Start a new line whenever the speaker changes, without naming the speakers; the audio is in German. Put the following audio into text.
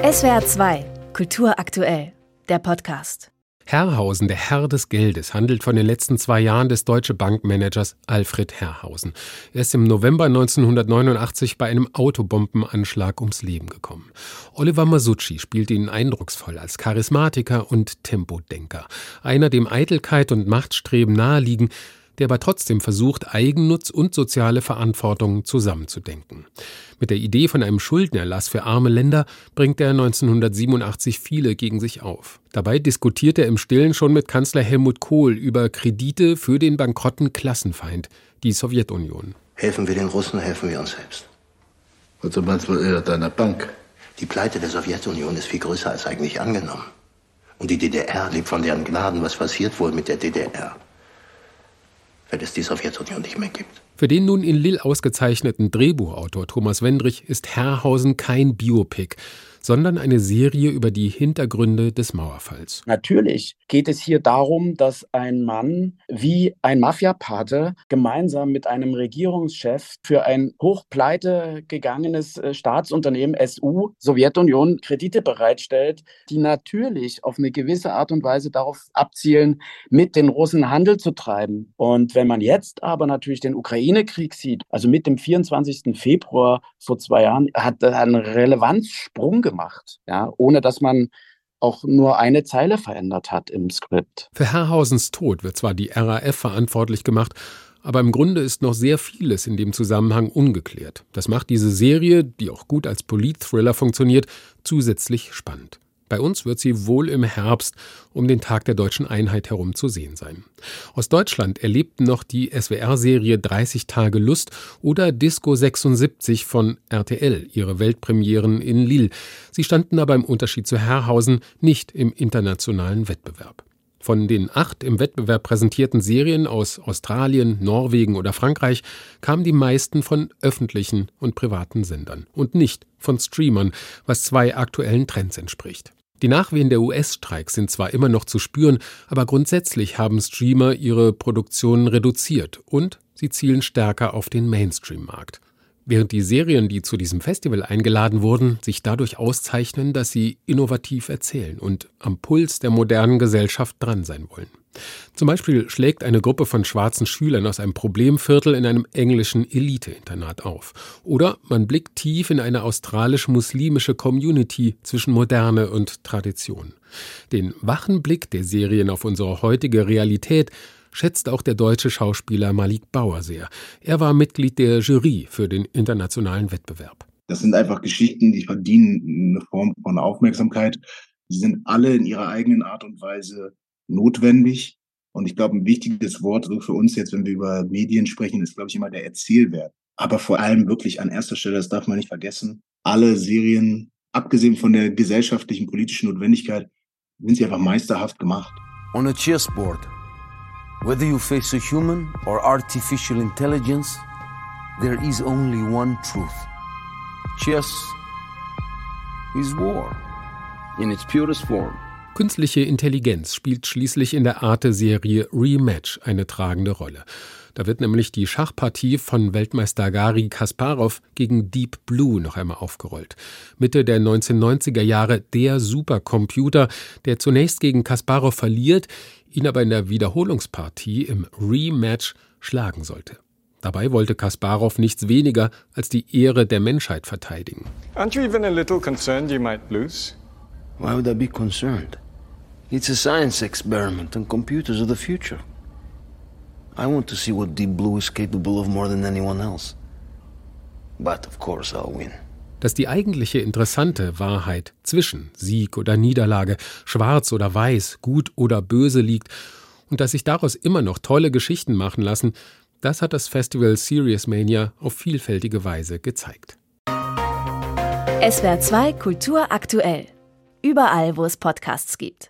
SWR 2, Kultur aktuell, der Podcast.
Herrhausen, der Herr des Geldes, handelt von den letzten 2 Jahren des Deutsche Bank-Managers Alfred Herrhausen. Er ist im November 1989 bei einem Autobombenanschlag ums Leben gekommen. Oliver Masucci spielt ihn eindrucksvoll als Charismatiker und Tempodenker. Einer, dem Eitelkeit und Machtstreben naheliegen, der aber trotzdem versucht, Eigennutz und soziale Verantwortung zusammenzudenken. Mit der Idee von einem Schuldenerlass für arme Länder bringt er 1987 viele gegen sich auf. Dabei diskutiert er im Stillen schon mit Kanzler Helmut Kohl über Kredite für den bankrotten Klassenfeind, die Sowjetunion.
Helfen wir den Russen, helfen wir uns selbst.
Was du meinst mit deiner Bank?
Die Pleite der Sowjetunion ist viel größer als eigentlich angenommen. Und die DDR lebt von deren Gnaden. Was passiert wohl mit der DDR, wenn es die Sowjetunion nicht mehr gibt?
Für den nun in Lille ausgezeichneten Drehbuchautor Thomas Wendrich ist Herrhausen kein Biopic, sondern eine Serie über die Hintergründe des Mauerfalls.
Natürlich geht es hier darum, dass ein Mann wie ein Mafiapate gemeinsam mit einem Regierungschef für ein hochpleite gegangenes Staatsunternehmen SU, Sowjetunion, Kredite bereitstellt, die natürlich auf eine gewisse Art und Weise darauf abzielen, mit den Russen Handel zu treiben. Und wenn man jetzt aber natürlich den Ukraine-Krieg sieht, also mit dem 24. Februar vor 2 Jahren, hat er einen Relevanzsprung gemacht, ja, ohne dass man auch nur eine Zeile verändert hat im Skript.
Für Herrhausens Tod wird zwar die RAF verantwortlich gemacht, aber im Grunde ist noch sehr vieles in dem Zusammenhang ungeklärt. Das macht diese Serie, die auch gut als Polit-Thriller funktioniert, zusätzlich spannend. Bei uns wird sie wohl im Herbst um den Tag der Deutschen Einheit herum zu sehen sein. Aus Deutschland erlebten noch die SWR-Serie 30 Tage Lust oder Disco 76 von RTL ihre Weltpremieren in Lille. Sie standen aber im Unterschied zu Herrhausen nicht im internationalen Wettbewerb. Von den 8 im Wettbewerb präsentierten Serien aus Australien, Norwegen oder Frankreich kamen die meisten von öffentlichen und privaten Sendern und nicht von Streamern, was 2 aktuellen Trends entspricht. Die Nachwehen der US-Streiks sind zwar immer noch zu spüren, aber grundsätzlich haben Streamer ihre Produktionen reduziert und sie zielen stärker auf den Mainstream-Markt. Während die Serien, die zu diesem Festival eingeladen wurden, sich dadurch auszeichnen, dass sie innovativ erzählen und am Puls der modernen Gesellschaft dran sein wollen. Zum Beispiel schlägt eine Gruppe von schwarzen Schülern aus einem Problemviertel in einem englischen Elite-Internat auf. Oder man blickt tief in eine australisch-muslimische Community zwischen Moderne und Tradition. Den wachen Blick der Serien auf unsere heutige Realität schätzt auch der deutsche Schauspieler Malik Bauer sehr. Er war Mitglied der Jury für den internationalen Wettbewerb.
Das sind einfach Geschichten, die verdienen eine Form von Aufmerksamkeit. Sie sind alle in ihrer eigenen Art und Weise notwendig. Und ich glaube, ein wichtiges Wort so für uns jetzt, wenn wir über Medien sprechen, ist, glaube ich, immer der Erzählwert. Aber vor allem wirklich an erster Stelle, das darf man nicht vergessen, alle Serien, abgesehen von der gesellschaftlichen, politischen Notwendigkeit, sind sie einfach meisterhaft gemacht.
On a chessboard, whether you face a human or artificial intelligence, there is only one truth. Chess is war in its purest form.
Künstliche Intelligenz spielt schließlich in der Arte-Serie Rematch eine tragende Rolle. Da wird nämlich die Schachpartie von Weltmeister Garry Kasparow gegen Deep Blue noch einmal aufgerollt. Mitte der 1990er Jahre der Supercomputer, der zunächst gegen Kasparow verliert, ihn aber in der Wiederholungspartie im Rematch schlagen sollte. Dabei wollte Kasparow nichts weniger als die Ehre der Menschheit verteidigen.
Aren't you even a little concerned you might lose?
Why would I be concerned? It's a science experiment and computers are the future. I want to see what Deep Blue is capable of more than anyone else. But of course I'll win.
Dass die eigentliche interessante Wahrheit zwischen Sieg oder Niederlage, schwarz oder weiß, gut oder böse liegt und dass sich daraus immer noch tolle Geschichten machen lassen, das hat das Festival Serious Mania auf vielfältige Weise gezeigt.
SWR 2 Kultur aktuell. Überall, wo es Podcasts gibt.